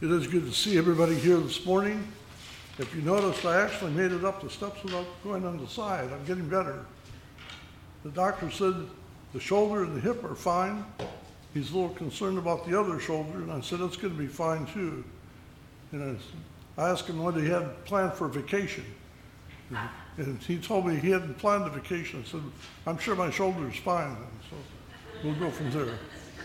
It is good to see everybody here this morning. If you noticed, I actually made it up the steps without going on the side. I'm getting better. The doctor said the shoulder and the hip are fine. He's a little concerned about the other shoulder, and I said it's going to be fine too. And I asked him what he had planned for vacation. And he told me he hadn't planned a vacation. I said, I'm sure my shoulder is fine then, so we'll go from there.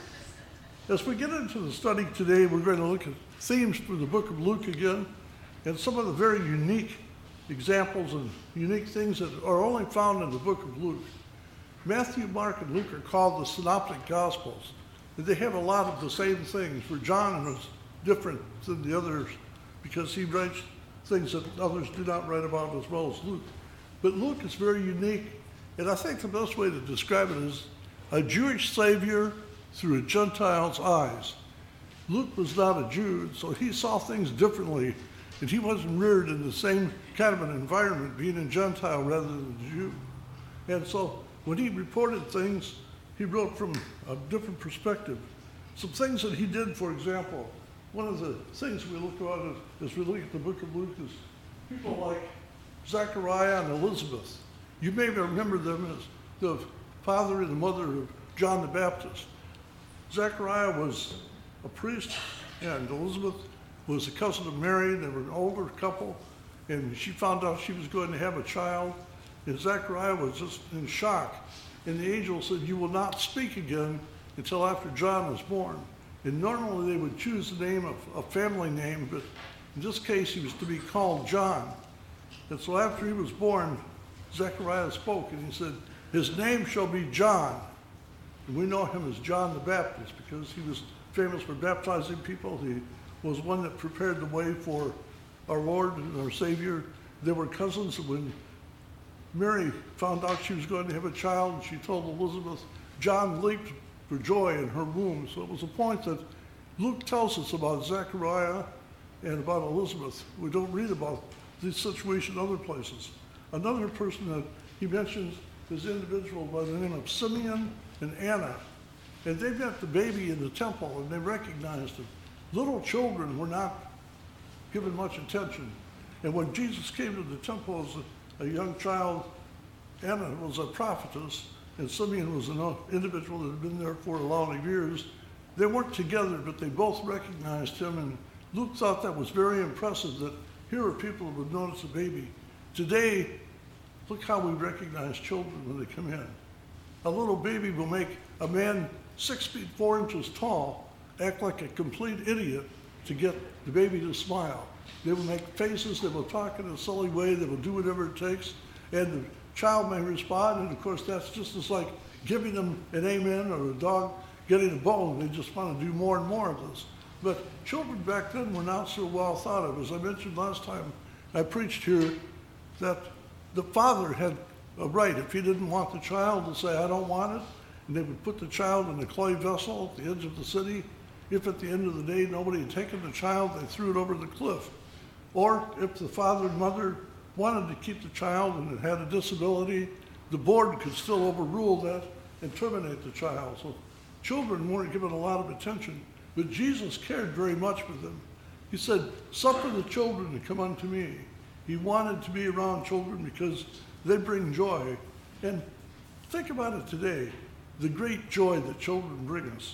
As we get into the study today, we're going to look at themes for the book of Luke again, and some of the very unique examples and unique things that are only found in the book of Luke. Matthew, Mark, and Luke are called the Synoptic Gospels. And they have a lot of the same things, where John was different than the others because he writes things that others do not write about as well as Luke. But Luke is very unique, and I think the best way to describe it is a Jewish Savior through a Gentile's eyes. Luke was not a Jew, so he saw things differently, and he wasn't reared in the same kind of an environment, being a Gentile rather than a Jew. And so when he reported things, he wrote from a different perspective. Some things that he did, for example, one of the things we look at as we look at the book of Luke is people like Zechariah and Elizabeth. You may remember them as the father and the mother of John the Baptist. Zechariah was a priest, and Elizabeth was a cousin of Mary. They were an older couple, and she found out she was going to have a child, and Zechariah was just in shock. And the angel said, you will not speak again until after John is born. And normally they would choose the name of a family name, but in this case he was to be called John. And so after he was born, Zechariah spoke, and he said, his name shall be John. And we know him as John the Baptist because he was famous for baptizing people. He was one that prepared the way for our Lord and our Savior. They were cousins. When Mary found out she was going to have a child, she told Elizabeth, John leaped for joy in her womb. So it was a point that Luke tells us about Zechariah and about Elizabeth. We don't read about this situation in other places. Another person that he mentions is an individual by the name of Simeon and Anna. And they met the baby in the temple, and they recognized him. Little children were not given much attention. And when Jesus came to the temple as a young child, Anna was a prophetess, and Simeon was an individual that had been there for a lot of years. They weren't together, but they both recognized him, and Luke thought that was very impressive, that here are people who would notice a baby. Today, look how we recognize children when they come in. A little baby will make a man 6 feet 4 inches tall act like a complete idiot to get the baby to smile. They will make faces, they will talk in a silly way, they will do whatever it takes, and the child may respond, and of course that's just as like giving them an amen or a dog getting a bone. They just want to do more and more of this. But children back then were not so well thought of. As I mentioned last time I preached here, that the father had a right, if he didn't want the child, to say, I don't want it, and they would put the child in a clay vessel at the edge of the city. If at the end of the day nobody had taken the child, they threw it over the cliff. Or if the father and mother wanted to keep the child and it had a disability, the board could still overrule that and terminate the child. So children weren't given a lot of attention, but Jesus cared very much for them. He said, suffer the children to come unto me. He wanted to be around children because they bring joy. And think about it today, the great joy that children bring us.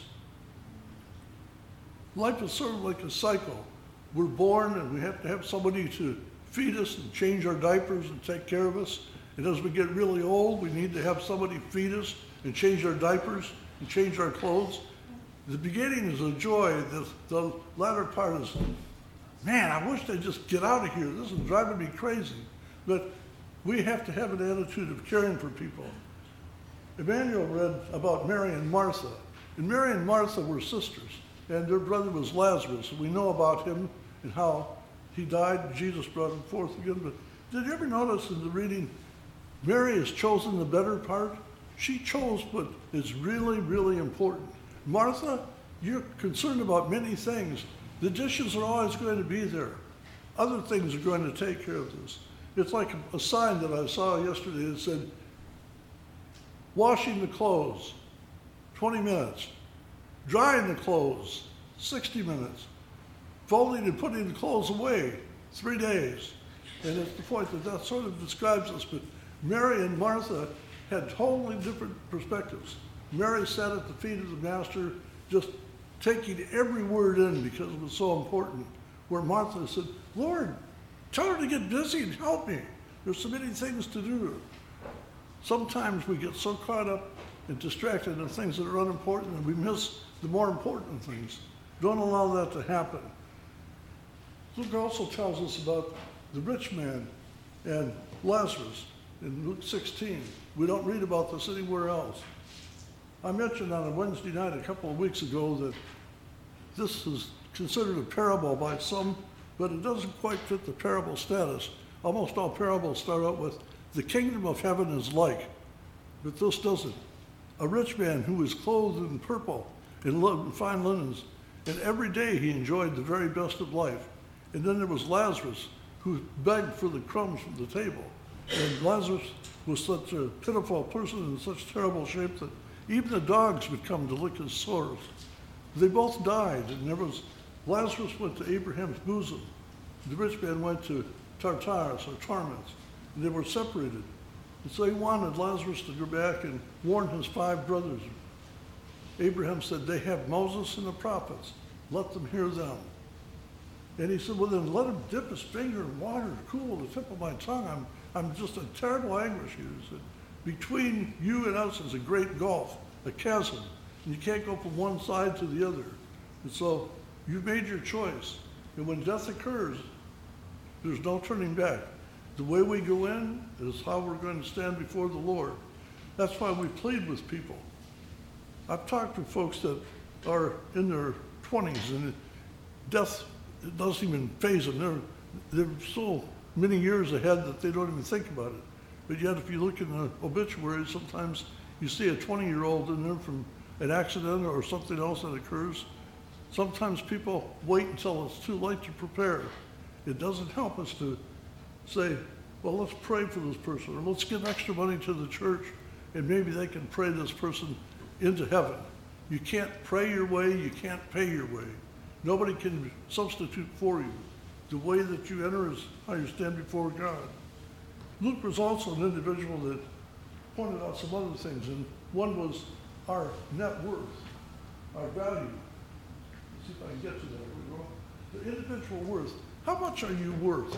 Life is sort of like a cycle. We're born and we have to have somebody to feed us and change our diapers and take care of us. And as we get really old, we need to have somebody feed us and change our diapers and change our clothes. The beginning is a joy. The latter part is, man, I wish they'd just get out of here. This is driving me crazy. But we have to have an attitude of caring for people. Emmanuel read about Mary and Martha. And Mary and Martha were sisters, and their brother was Lazarus. And we know about him and how he died. Jesus brought him forth again. But did you ever notice in the reading, Mary has chosen the better part? She chose what is really, really important. Martha, you're concerned about many things. The dishes are always going to be there. Other things are going to take care of this. It's like a sign that I saw yesterday that said, washing the clothes, 20 minutes. Drying the clothes, 60 minutes. folding and putting the clothes away, 3 days. And it's the point that sort of describes us. But Mary and Martha had totally different perspectives. Mary sat at the feet of the Master, just taking every word in because it was so important. Where Martha said, Lord, tell her to get busy and help me. There's so many things to do. Sometimes we get so caught up and distracted in things that are unimportant and we miss the more important things. Don't allow that to happen. Luke also tells us about the rich man and Lazarus in Luke 16. We don't read about this anywhere else. I mentioned on a Wednesday night a couple of weeks ago that this is considered a parable by some, but it doesn't quite fit the parable status. Almost all parables start out with, the kingdom of heaven is like, but this doesn't. A rich man who was clothed in purple and fine linens, and every day he enjoyed the very best of life. And then there was Lazarus, who begged for the crumbs from the table. And Lazarus was such a pitiful person in such terrible shape that even the dogs would come to lick his sores. They both died, and Lazarus went to Abraham's bosom. The rich man went to Tartarus, or torments, and they were separated. And so he wanted Lazarus to go back and warn his 5 brothers. Abraham said, they have Moses and the prophets. Let them hear them. And he said, well, then let him dip his finger in water to cool the tip of my tongue. I'm just in terrible anguish here. He said, between you and us is a great gulf, a chasm, and you can't go from one side to the other. And so you've made your choice. And when death occurs, there's no turning back. The way we go in is how we're going to stand before the Lord. That's why we plead with people. I've talked to folks that are in their 20s, and death, it doesn't even faze them. They're so many years ahead that they don't even think about it. But yet, if you look in the obituary, sometimes you see a 20-year-old in there from an accident or something else that occurs. Sometimes people wait until it's too late to prepare. It doesn't help us to say, well, let's pray for this person, or let's give extra money to the church, and maybe they can pray this person into heaven. You can't pray your way, you can't pay your way. Nobody can substitute for you. The way that you enter is how you stand before God. Luke was also an individual that pointed out some other things, and one was our net worth, our value. Let's see if I can get to that. Here we go. The individual worth. How much are you worth?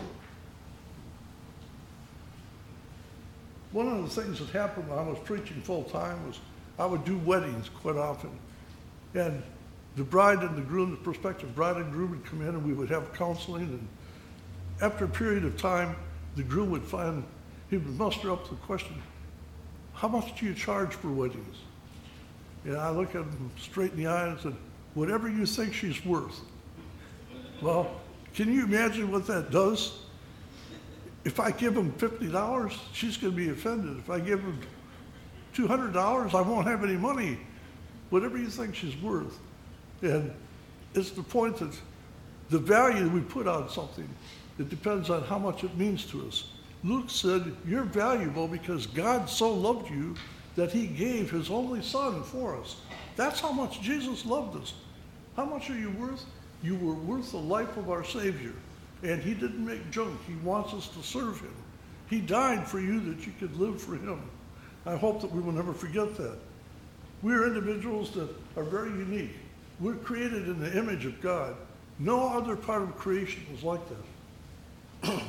One of the things that happened when I was preaching full time was I would do weddings quite often. And the bride and the groom, the prospective bride and groom would come in and we would have counseling. And after a period of time, the groom would he would muster up the question, how much do you charge for weddings? And I look at him straight in the eye and said, whatever you think she's worth. Well, can you imagine what that does? If I give him $50, she's going to be offended. If I give him $200, I won't have any money. Whatever you think she's worth. And it's the point that the value we put on something, it depends on how much it means to us. Luke said, you're valuable because God so loved you that he gave his only son for us. That's how much Jesus loved us. How much are you worth? You were worth the life of our Savior. And he didn't make junk. He wants us to serve him. He died for you that you could live for him. I hope that we will never forget that. We are individuals that are very unique. We're created in the image of God. No other part of creation is like that.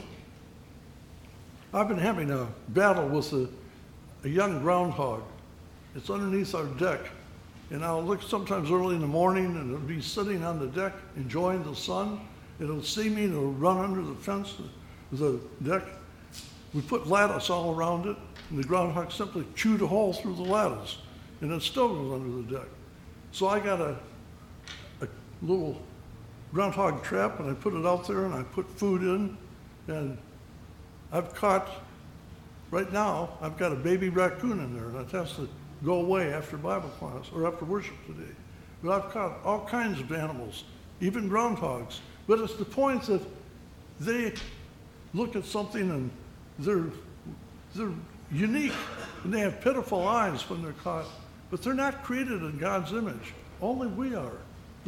I've been having a battle with a young groundhog. It's underneath our deck. And I'll look sometimes early in the morning and it'll be sitting on the deck enjoying the sun. It'll see me and it'll run under the fence, the deck. We put lattice all around it, and the groundhog simply chewed a hole through the lattice, and it still goes under the deck. So I got a little groundhog trap, and I put it out there, and I put food in, and I've caught, right now, I've got a baby raccoon in there, and it has to go away after Bible class, or after worship today. But I've caught all kinds of animals, even groundhogs. But it's the point that they look at something and they're unique, and they have pitiful eyes when they're caught, but they're not created in God's image. Only we are.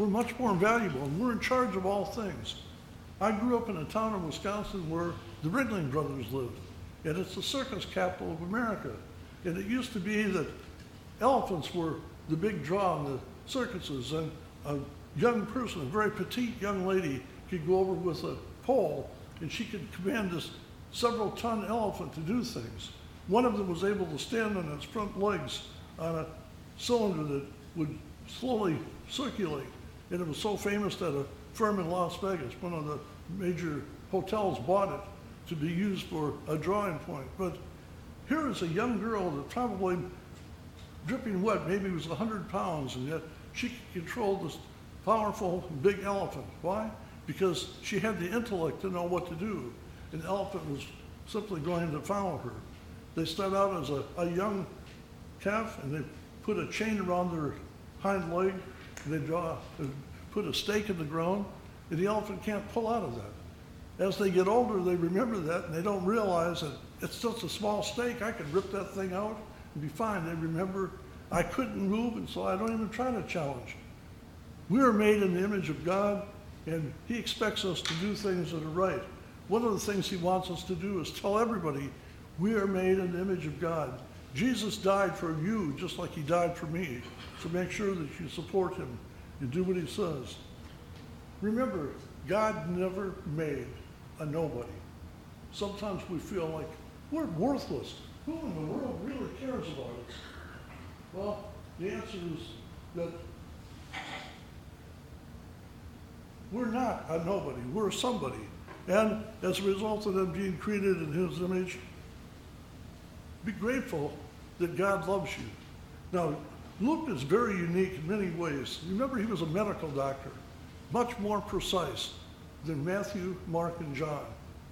we're much more valuable, and we're in charge of all things. I grew up in a town in Wisconsin where the Ringling Brothers lived, and it's the circus capital of America. And it used to be that elephants were the big draw in the circuses, and a young person, a very petite young lady, could go over with a pole, and she could command this several-ton elephant to do things. One of them was able to stand on its front legs on a cylinder that would slowly circulate. And it was so famous that a firm in Las Vegas, one of the major hotels, bought it to be used for a drawing point. But here is a young girl that probably dripping wet, maybe was 100 pounds, and yet she could control this powerful big elephant. Why? Because she had the intellect to know what to do. An elephant was simply going to follow her. They start out as a young calf, and they put a chain around their hind leg, and they put a stake in the ground, and the elephant can't pull out of that. As they get older, they remember that, and they don't realize that it's just a small stake. I could rip that thing out and be fine. They remember I couldn't move, and so I don't even try to challenge. We are made in the image of God, and He expects us to do things that are right. One of the things He wants us to do is tell everybody we are made in the image of God. Jesus died for you just like He died for me. So make sure that you support Him and do what He says. Remember, God never made a nobody. Sometimes we feel like we're worthless. Who in the world really cares about us? Well, the answer is that we're not a nobody. We're a somebody. And as a result of them being created in His image, be grateful that God loves you. Now, Luke is very unique in many ways. Remember, he was a medical doctor, much more precise than Matthew, Mark, and John.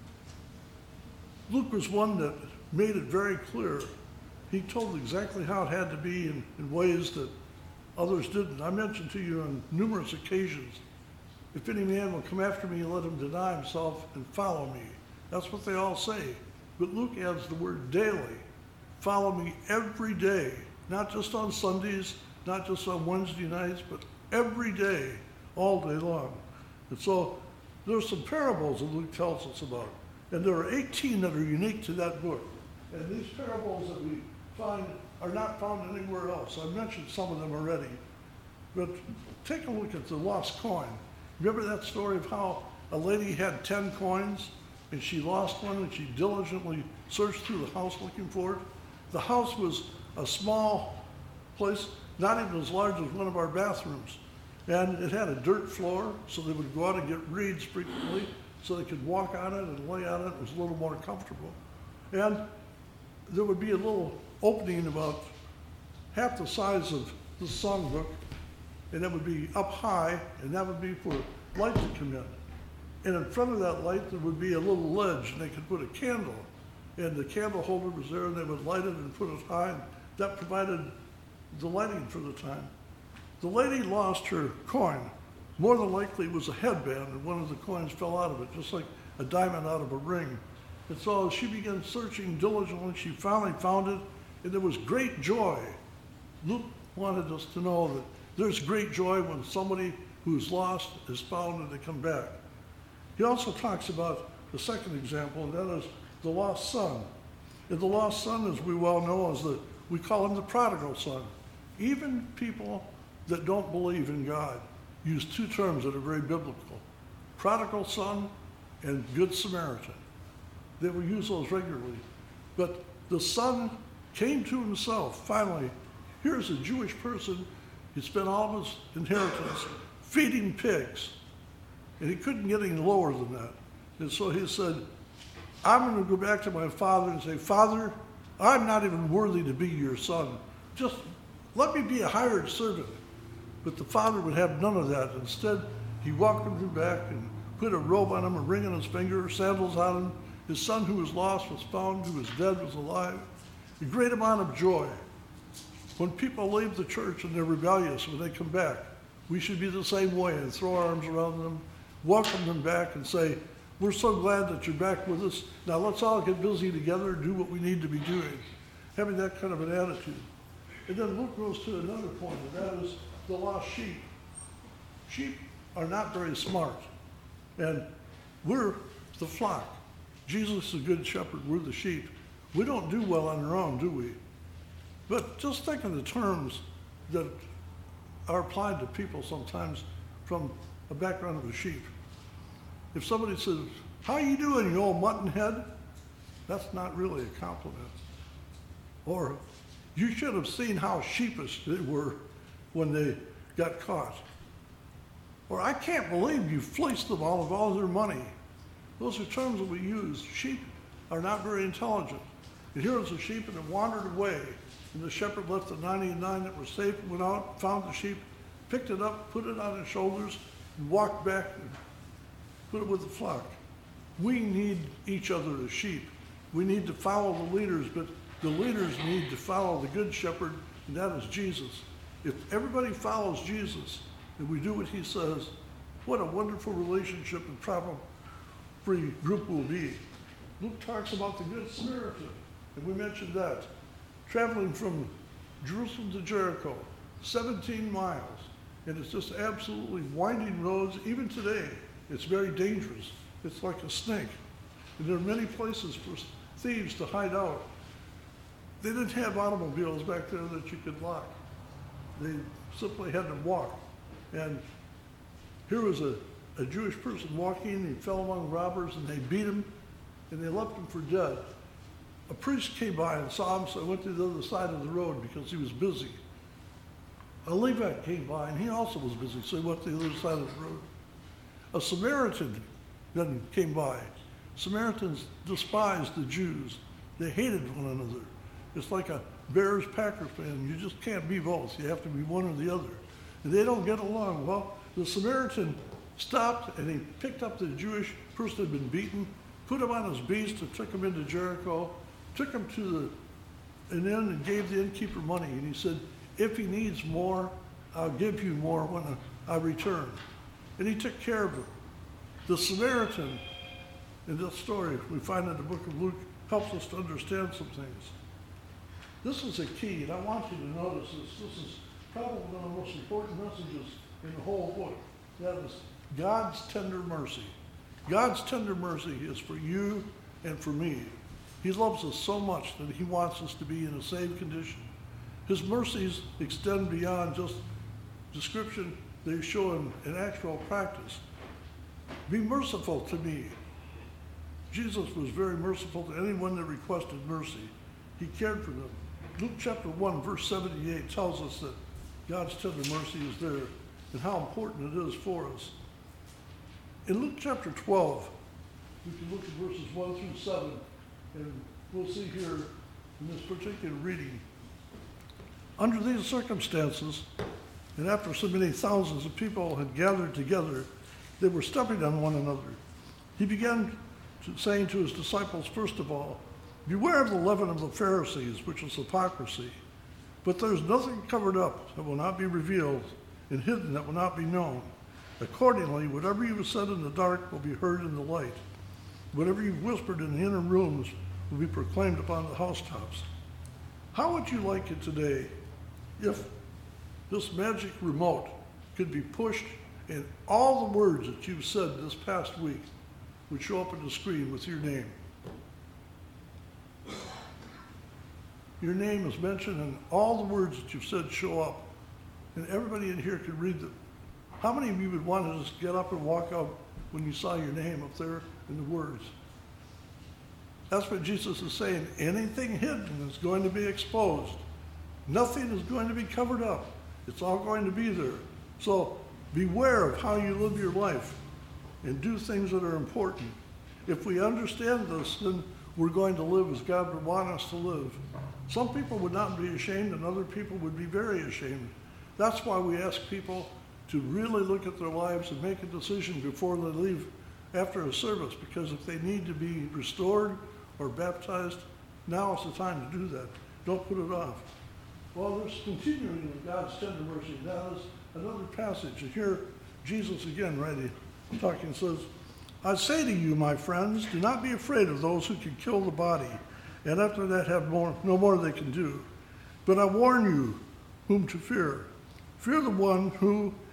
Luke was one that made it very clear. He told exactly how it had to be in ways that others didn't. I mentioned to you on numerous occasions, if any man will come after me, let him deny himself and follow me. That's what they all say. But Luke adds the word daily. Follow me every day, not just on Sundays, not just on Wednesday nights, but every day, all day long. And so there's some parables that Luke tells us about. And there are 18 that are unique to that book. And these parables that we find are not found anywhere else. I've mentioned some of them already. But take a look at the lost coin. Remember that story of how a lady had 10 coins and she lost one and she diligently searched through the house looking for it? The house was a small place, not even as large as one of our bathrooms. And it had a dirt floor, so they would go out and get reeds frequently so they could walk on it and lay on it. It was a little more comfortable. And there would be a little opening about half the size of the songbook, and that would be up high, and that would be for light to come in. And in front of that light, there would be a little ledge, and they could put a candle. And the candle holder was there, and they would light it and put it high. And that provided the lighting for the time. The lady lost her coin. More than likely, it was a headband, and one of the coins fell out of it, just like a diamond out of a ring. And so as she began searching diligently, she finally found it, and there was great joy. Luke wanted us to know that there's great joy when somebody who's lost is found and they come back. He also talks about the second example, and that is the lost son. And the lost son, as we well know, we call him the prodigal son. Even people that don't believe in God use two terms that are very biblical: prodigal son and good Samaritan. They will use those regularly. But the son came to himself finally. Here's a Jewish person. He spent all of his inheritance feeding pigs, and he couldn't get any lower than that. And so he said, I'm going to go back to my father and say, Father, I'm not even worthy to be your son. Just let me be a hired servant. But the father would have none of that. Instead, he welcomed him back and put a robe on him, a ring on his finger, sandals on him. His son who was lost was found, who was dead was alive. A great amount of joy. When people leave the church and they're rebellious, when they come back, we should be the same way and throw our arms around them, welcome them back and say, we're so glad that you're back with us. Now let's all get busy together and do what we need to be doing. Having that kind of an attitude. And then Luke goes to another point, and that is the lost sheep. sheep are not very smart. And we're the flock. Jesus is a good shepherd. We're the sheep. We don't do well on our own, do we? But just think of the terms that are applied to people sometimes from a background of a sheep. If somebody says, "How you doing, you old mutton head?" That's not really a compliment. Or, "You should have seen how sheepish they were when they got caught." Or, "I can't believe you fleeced them of all their money." Those are terms that we use. Sheep are not very intelligent. And here was a sheep and it wandered away. And the shepherd left the 99 that were safe, went out, found the sheep, picked it up, put it on his shoulders, and walked back and put it with the flock. We need each other as sheep. We need to follow the leaders, but the leaders need to follow the good shepherd, and that is Jesus. If everybody follows Jesus and we do what he says, what a wonderful relationship and problem-free group will be. Luke talks about the Good Samaritan, and we mentioned that. Traveling from Jerusalem to Jericho, 17 miles, and it's just absolutely winding roads. Even today, it's very dangerous. It's like a snake. And there are many places for thieves to hide out. They didn't have automobiles back there that you could lock. They simply had to walk. And here was a Jewish person walking, he fell among robbers, and they beat him, and they left him for dead. A priest came by and saw him, so he went to the other side of the road because he was busy. A Levite came by, and he also was busy, so he went to the other side of the road. A Samaritan then came by. Samaritans despised the Jews. They hated one another. It's like a Bears-Packers fan. You just can't be both. You have to be one or the other. And they don't get along. Well, the Samaritan stopped, and he picked up the Jewish person who had been beaten, put him on his beast, and took him into Jericho, took him to an inn and gave the innkeeper money. And he said, "If he needs more, I'll give you more when I return." And he took care of him. The Samaritan in this story we find in the book of Luke helps us to understand some things. This is a key, and I want you to notice this. This is probably one of the most important messages in the whole book. That is God's tender mercy. God's tender mercy is for you and for me. He loves us so much that he wants us to be in a saved condition. His mercies extend beyond just description. They show in actual practice. Be merciful to me. Jesus was very merciful to anyone that requested mercy. He cared for them. Luke chapter 1, verse 78 tells us that God's tender mercy is there and how important it is for us. In Luke chapter 12, we can look at verses 1 through 7, and we'll see here in this particular reading. Under these circumstances, and after so many thousands of people had gathered together, they were stepping on one another. He began saying to his disciples, first of all, "Beware of the leaven of the Pharisees, which is hypocrisy. But there's nothing covered up that will not be revealed, and hidden that will not be known. Accordingly, whatever you have said in the dark will be heard in the light. Whatever you whispered in the inner rooms will be proclaimed upon the housetops." How would you like it today if this magic remote could be pushed and all the words that you've said this past week would show up on the screen with your name? Your name is mentioned and all the words that you've said show up, and everybody in here could read them. How many of you would want to just get up and walk out when you saw your name up there in the words? That's what Jesus is saying. Anything hidden is going to be exposed. Nothing is going to be covered up. It's all going to be there. So beware of how you live your life and do things that are important. If we understand this, then we're going to live as God would want us to live. Some people would not be ashamed, and other people would be very ashamed. That's why we ask people to really look at their lives and make a decision before they leave after a service, because if they need to be restored or baptized, now is the time to do that. Don't put it off. Well, there's continuing in God's tender mercy. That is another passage. And here, Jesus again, right, talking, says, "I say to you, my friends, do not be afraid of those who can kill the body, and after that have no more they can do. But I warn you whom to fear. Fear the one who,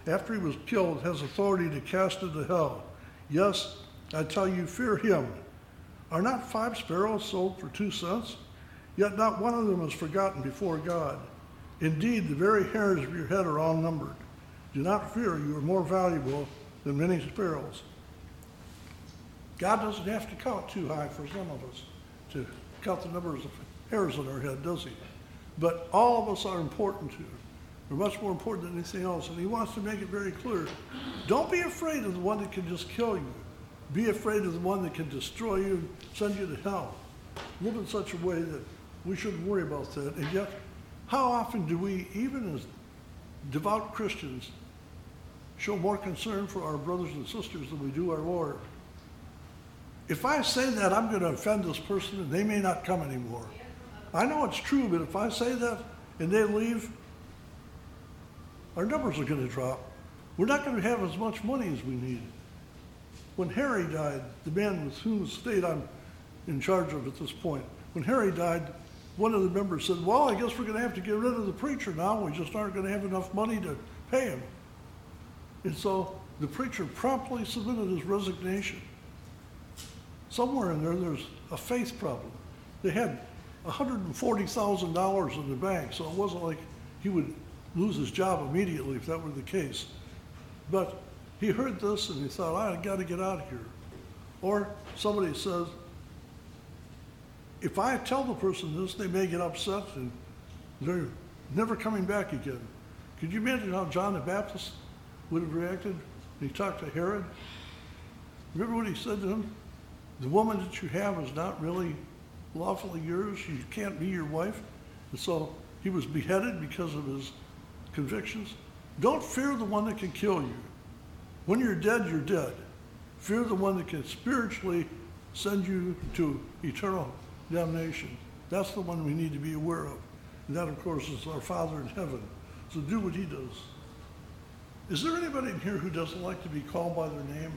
after he was killed, has authority to cast into hell. Yes, I tell you, fear him. Are not 5 sparrows sold for 2 cents? Yet not one of them is forgotten before God. Indeed, the very hairs of your head are all numbered. Do not fear, you are more valuable than many sparrows. God doesn't have to count too high for some of us to count the numbers of hairs on our head, does he? But all of us are important to him. We're much more important than anything else. And he wants to make it very clear. Don't be afraid of the one that can just kill you. Be afraid of the one that can destroy you and send you to hell. Live in such a way that we shouldn't worry about that. And yet, how often do we, even as devout Christians, show more concern for our brothers and sisters than we do our Lord? If I say that, I'm going to offend this person and they may not come anymore. I know it's true, but if I say that and they leave, our numbers are going to drop. We're not going to have as much money as we need. When Harry died, the man with whose estate I'm in charge of at this point, when Harry died, one of the members said, well, I guess we're going to have to get rid of the preacher now. We just aren't going to have enough money to pay him. And so the preacher promptly submitted his resignation. Somewhere in there, there's a faith problem. They had $140,000 in the bank, so it wasn't like he would lose his job immediately if that were the case. But he heard this and he thought, I got to get out of here. Or somebody says, if I tell the person this, they may get upset and they're never coming back again. Could you imagine how John the Baptist would have reacted when he talked to Herod? Remember what he said to him? The woman that you have is not really lawfully yours. She can't be your wife. And so he was beheaded because of his convictions. Don't fear the one that can kill you. When you're dead, you're dead. Fear the one that can spiritually send you to eternal damnation. That's the one we need to be aware of. And that, of course, is our Father in heaven. So do what he does. Is there anybody in here who doesn't like to be called by their name?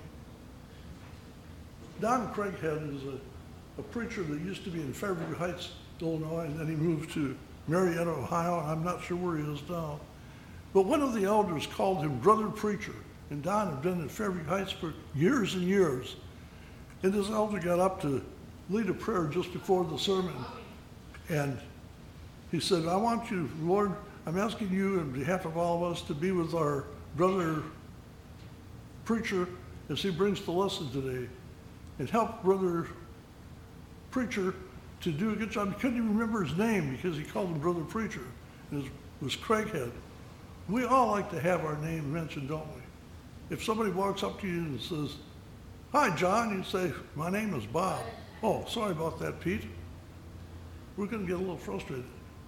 Don Craighead is a preacher that used to be in Fairview Heights, Illinois, and then he moved to Marietta, Ohio. I'm not sure where he is now. But one of the elders called him Brother Preacher. And Don had been in Fairview Heights for years and years. And this elder got up to lead a prayer just before the sermon. And he said, I want you, Lord, I'm asking you on behalf of all of us to be with our brother preacher as he brings the lesson today. And help Brother Preacher to do a good job. He couldn't even remember his name because he called him Brother Preacher. It was Craighead. We all like to have our name mentioned, don't we? If somebody walks up to you and says, hi, John, you say, my name is Bob. Oh, sorry about that, Pete. We're going to get a little frustrated.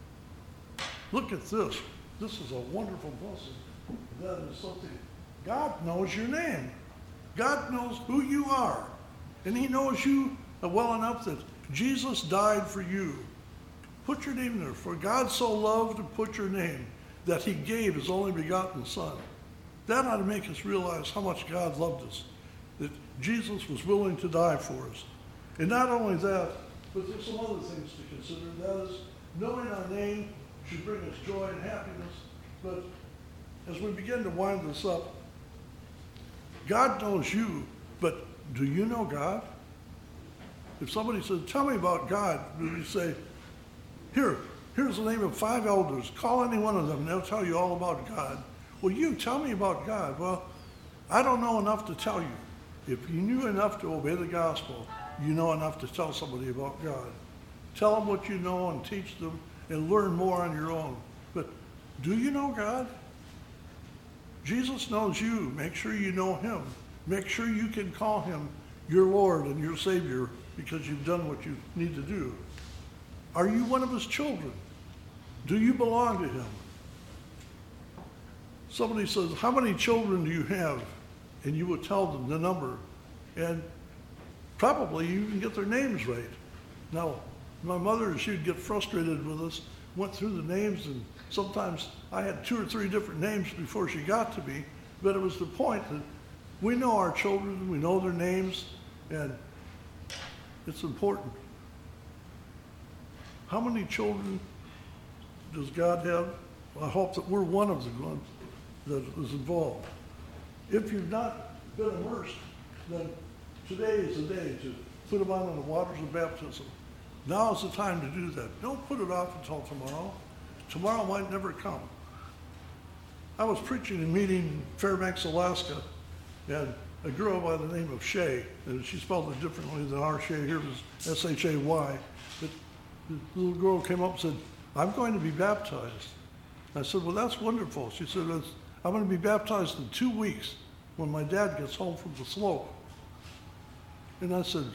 Look at this. This is a wonderful blessing. That is something. God knows your name. God knows who you are. And he knows you well enough that Jesus died for you. Put your name there. For God so loved to put your name that he gave his only begotten Son. That ought to make us realize how much God loved us, that Jesus was willing to die for us. And not only that, but there's some other things to consider. That is, knowing our name should bring us joy and happiness. But as we begin to wind this up, God knows you, but do you know God? If somebody says, tell me about God, you say, here's the name of 5 elders. Call any one of them, and they'll tell you all about God. Well, you tell me about God. Well, I don't know enough to tell you. If you knew enough to obey the gospel, you know enough to tell somebody about God. Tell them what you know and teach them and learn more on your own. But do you know God? Jesus knows you. Make sure you know him. Make sure you can call him your Lord and your Savior because you've done what you need to do. Are you one of his children? Do you belong to him? Somebody says, how many children do you have? And you would tell them the number. And probably you can get their names right. Now, my mother, she'd get frustrated with us, went through the names, and sometimes I had 2 or 3 different names before she got to me. But it was the point that we know our children, we know their names, and it's important. How many children does God have? I hope that we're one of the ones. that is involved. If you've not been immersed, then today is the day to put them on in the waters of baptism. Now is the time to do that. Don't put it off until tomorrow. Tomorrow might never come. I was preaching a meeting in Fairbanks, Alaska, and a girl by the name of Shay, and she spelled it differently than our Shay here, was S-H-A-Y. But the little girl came up and said, I'm going to be baptized. I said, well, that's wonderful. She said, I'm going to be baptized in 2 weeks when my dad gets home from the slope. And I said,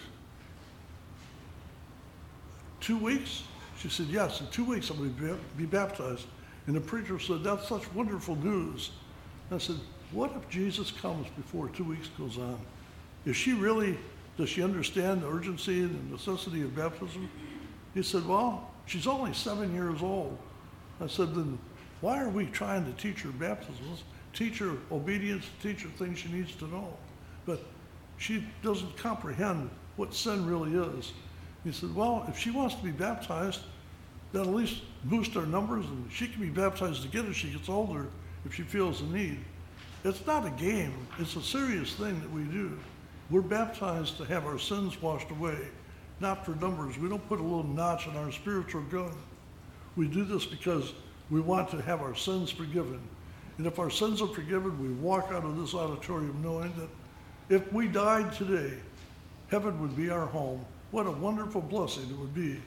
2 weeks? She said, yes, in 2 weeks I'm going to be baptized. And the preacher said, that's such wonderful news. I said, what if Jesus comes before 2 weeks goes on? Does she understand the urgency and the necessity of baptism? He said, well, she's only 7 years old. I said, then why are we trying to teach her baptisms, teach her obedience, teach her things she needs to know? But she doesn't comprehend what sin really is. He said, well, if she wants to be baptized, that'll at least boost our numbers, and she can be baptized again as she gets older if she feels the need. It's not a game. It's a serious thing that we do. We're baptized to have our sins washed away, not for numbers. We don't put a little notch on our spiritual gun. We do this because we want to have our sins forgiven. And if our sins are forgiven, we walk out of this auditorium knowing that if we died today, heaven would be our home. What a wonderful blessing it would be.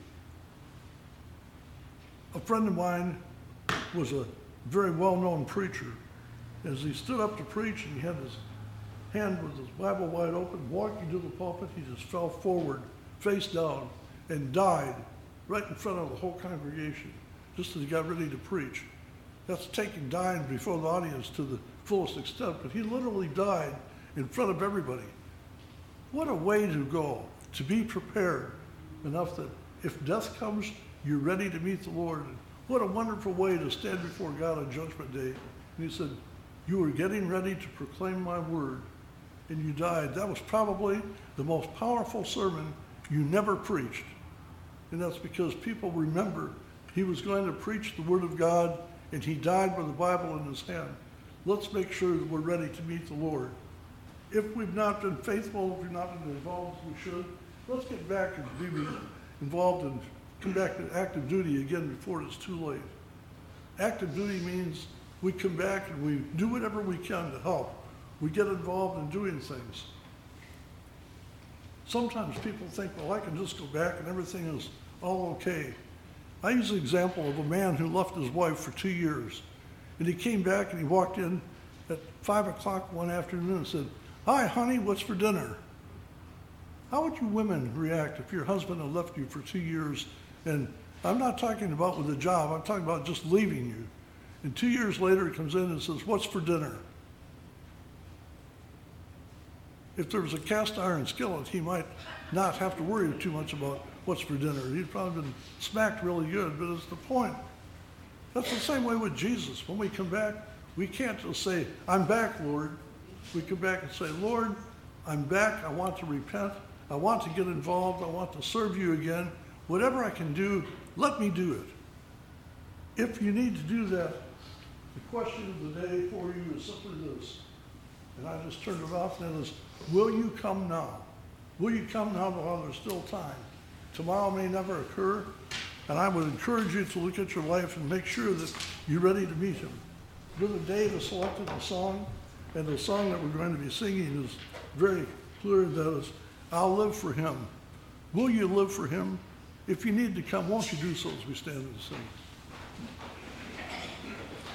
A friend of mine was a very well-known preacher. As he stood up to preach and he had his hand with his Bible wide open, walking to the pulpit, he just fell forward, face down, and died right in front of the whole congregation, just as he got ready to preach. That's taking dying before the audience to the fullest extent, but he literally died in front of everybody. What a way to go, to be prepared enough that if death comes, you're ready to meet the Lord. And what a wonderful way to stand before God on Judgment Day. And he said, you were getting ready to proclaim my word, and you died. That was probably the most powerful sermon you never preached. And that's because people remember he was going to preach the word of God, and he died with the Bible in his hand. Let's make sure that we're ready to meet the Lord. If we've not been faithful, if we've not been involved as we should, let's get back and be involved and come back to active duty again before it's too late. Active duty means we come back and we do whatever we can to help. We get involved in doing things. Sometimes people think, well, I can just go back and everything is all okay. I use the example of a man who left his wife for 2 years. And he came back and he walked in at 5 o'clock one afternoon and said, hi, honey, what's for dinner? How would you women react if your husband had left you for 2 years? And I'm not talking about with a job, I'm talking about just leaving you. And 2 years later, he comes in and says, what's for dinner? If there was a cast iron skillet, he might not have to worry too much about what's for dinner. He'd probably been smacked really good, but it's the point. That's the same way with Jesus. When we come back, we can't just say, I'm back, Lord. We come back and say, Lord, I'm back. I want to repent. I want to get involved. I want to serve you again. Whatever I can do, let me do it. If you need to do that, the question of the day for you is simply this. And I just turned it off, and it is, will you come now? Will you come now while there's still time? Tomorrow may never occur, and I would encourage you to look at your life and make sure that you're ready to meet him. Brother Dave has selected a song, and the song that we're going to be singing is very clear. That is, I'll live for him. Will you live for him? If you need to come, won't you do so as we stand and sing?